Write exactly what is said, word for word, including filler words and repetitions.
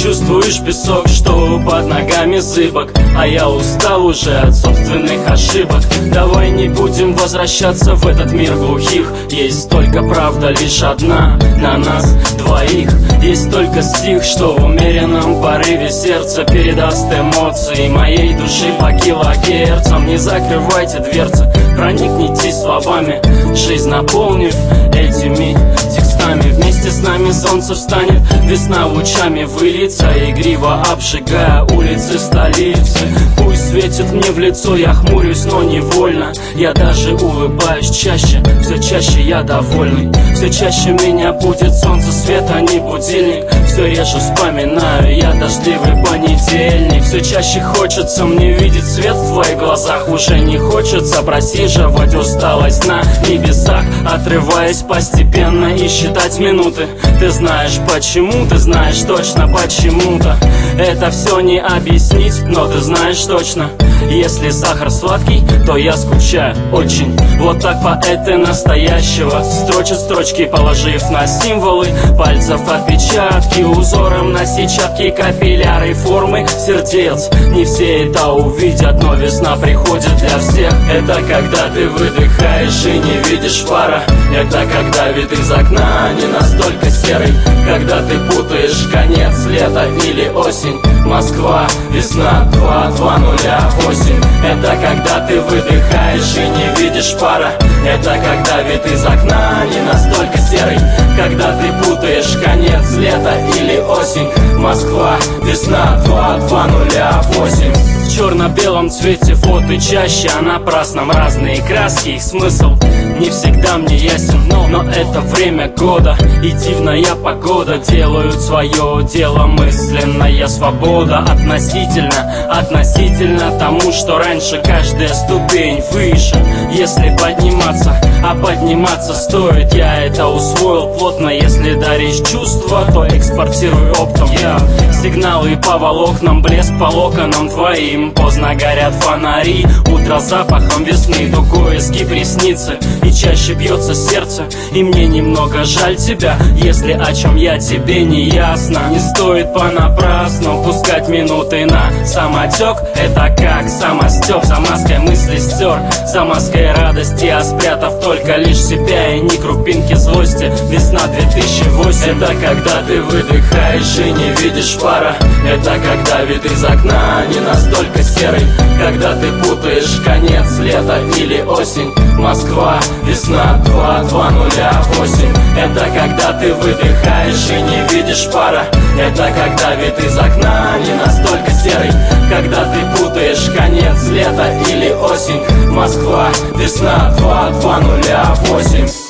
чувствуешь песок, что под ногами зыбок, а я устал уже от собственных ошибок. Давай не будем возвращаться в этот мир глухих. Есть только правда лишь одна на нас двоих. Есть только стих, что в умеренном порыве сердца передаст эмоции моей души по килогерцам. Не закрывайте дверцы, проникнитесь словами, жизнь наполнив этими текстами. Вместе с нами солнце встанет, весна лучами выльется, игриво обжигая улицы столицы. Пусть светит мне в лицо, я хмурюсь, но невольно. Я даже улыбаюсь чаще, все чаще я довольный. Все чаще меня будет солнце, свет, а не будильник. Все реже вспоминаю я дождливый понедельник. Все чаще хочется мне видеть свет в твоих глазах. Уже не хочется просиживать усталость на небесах, отрываясь постепенно и считать минуты. Ты знаешь почему, ты знаешь точно почему-то. Это все не объяснить, но ты знаешь точно. Если сахар сладкий, то я скучаю очень. Вот так поэты настоящего строчат строчки, положив на символы пальцев отпечатки, узором на сетчатке капилляры формы сердец. Не все это увидят, но весна приходит для всех. Это когда ты выдыхаешь и не видишь фара. Это когда вид из окна не настолько серый. Когда ты путаешь конец лета или осень. Москва, весна, два, два, нуля, восемь. Это когда ты выдыхаешь и не видишь пара. Это когда вид из окна не настолько серый. Когда ты путаешь конец лета или осень. Москва, весна, два, два, нуля, восемь. В черно-белом цвете фото чаще, а на красном разные краски. Их смысл не всегда мне ясен, но, но это время года и дивная погода делают свое дело. Мысленная свобода относительно, относительно тому, что раньше каждая ступень выше. Если подниматься, а подниматься стоит, я это усвоил плотно. Если даришь чувства, то экспортируй оптом. Я сигналы по волокнам, блеск по локонам твоим. Поздно горят фонари, утро запахом весны, дугой изгиб ресницы. И чаще бьется сердце, и мне немного жаль тебя, если о чем я тебе не ясно. Не стоит понапрасну пускать минуты на самотек. Это как самостеп, за маской мысли стер, за маской радости, а спрятав только лишь себя и ни крупинки злости. Весна две тысячи восемь. Это когда ты выдыхаешь и не видишь фара. Это когда вид из окна не настолько серый. Когда ты путаешь конец лета или осень. Москва, весна, два, два, нуля, восемь. Это когда ты выдыхаешь и не видишь пара. Это когда вид из окна не настолько серый. Когда ты путаешь конец лета или осень. Москва, весна, два, два, нуля, восемь.